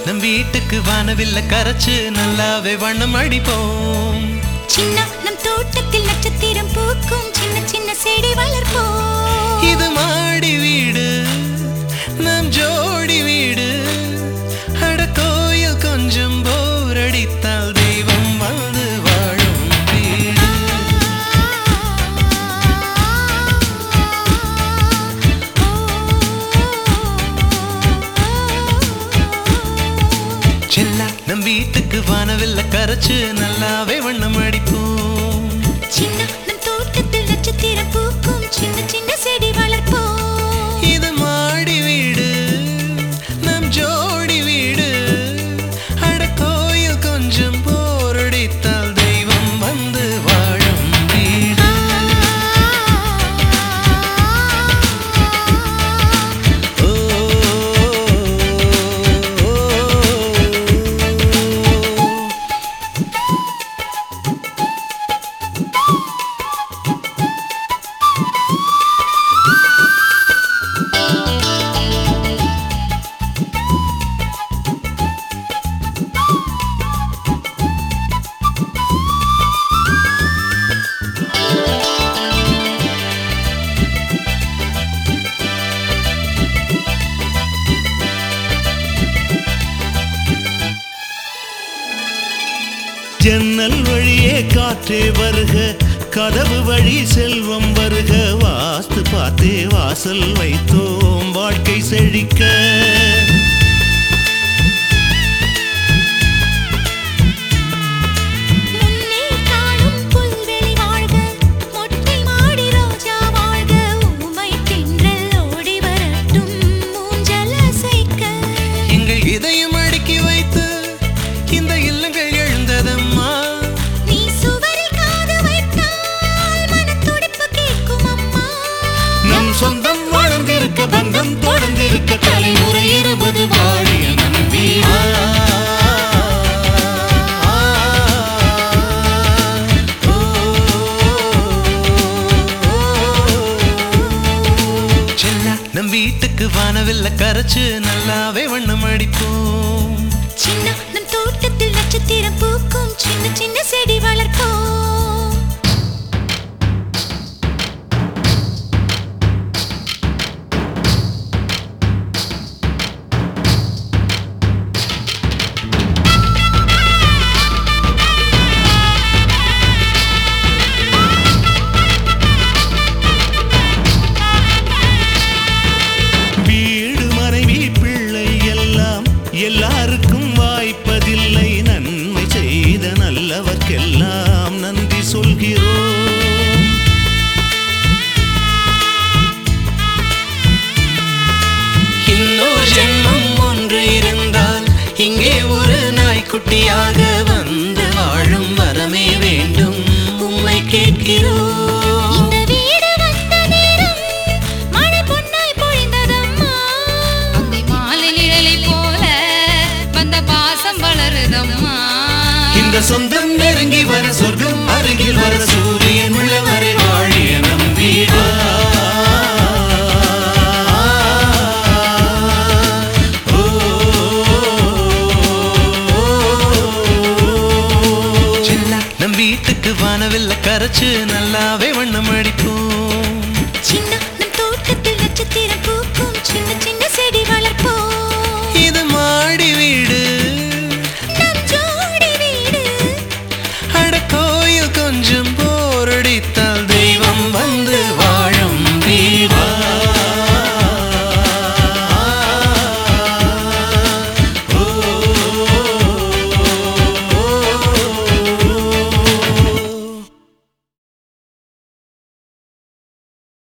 நம் வீட்டுக்கு வானவில்ல கரைச்சு நல்லாவே வண்ணம் அடிப்போம். சின்ன நம் தோட்டத்தில் நட்சத்திரம் பூக்கும் சின்ன சின்ன செடி வளர்ப்போம். இது மாடி வீடு நம் ஜோடி வீடு. அட கோயில் கொஞ்சம் போர் அடித்தால் தெய்வம் வந்து வாழும் வீடு. செல்லா நம் வீட்டுக்கு வானவில்ல கரைச்சு நல்லாவே வண்ணம் அடிப்போம். சின்ன நம் தோட்டத்தில் நட்சத்திரம் பூக்கும் சின்ன சின்ன செடி வளர்ப்போம். இது மாடி வீடு நம் ஜோடி வீடு. அட கோயில் கொஞ்சம் போர் அடித்தால் தெய்வம் வந்து வாழும் வீடு. ஜன்னல் வழியே காற்றே வருக, கதவு வழி செல்வம் வருக. வாஸ்து பார்த்தே வாசல் வைத்தோம் வாழ்க்கை செழிக்க. முன்னே காணும் புல்வெளி வாழ்க, மொட்டை மாடி ரோஜா வாழ்க. ஊமை தென்றல் ஓடி வரட்டும் ஊஞ்சல் அசைக்க. எங்கள் இதயம் அடுக்கி வைத்து இந்த இல்லங்கள் எழுந்ததம்மா. நீ சுவரில் காது வைத்தால் மனத்துடிப்பு கேட்கும் அம்மா. நம் சொந்தம் வளர்ந்திருக்க, பந்தம் தொடர்ந்திருக்க, தலைமுறை 20 வாழிய நம் வீடு. செல்லா நம் வீட்டுக்கு வானவில்ல கரைச்சு நல்லாவே வண்ணம் அடிப்போம். சின்ன நம் தோட்டத்தில் நட்சத்திரம் பூக்கும் சின்ன சின்ன செடி வளர்ப்போம். வீடு மனைவி பிள்ளை எல்லாம் எல்லாருக்கும் வாய்ப்பதில்லை. நன்மை செய்த நல்லவர்க்கெல்லாம் நன்றி சொல்கிறோம். இன்னொரு ஜென்மம் ஒன்று இருந்தால் இங்கே ஒரு நாய்க்குட்டியாக வந்து வாழும் வரமே வேண்டும் உம்மை கேட்கிறோம். இந்த வீடு வந்த நேரம் மழை பொன்னாய் பொழிந்ததம்மா. அந்தி மாலை நிழலை போல வந்த பாசம் வளருதம்மா. இந்த சொந்தம் நெருங்கி வர சொர்க்கம் அருகில் வர சூரியன் உள்ளவரை வாழிய நம் வீடு. செல்லா நம் வீட்டுக்கு வானவில்ல கரைச்சு நல்லாவே வண்ணம் அடிப்போம். சின்ன நம் தோட்டத்தில் நட்சத்திரம் பூக்கும் சின்ன சின்ன செடி வளர்ப்போம்.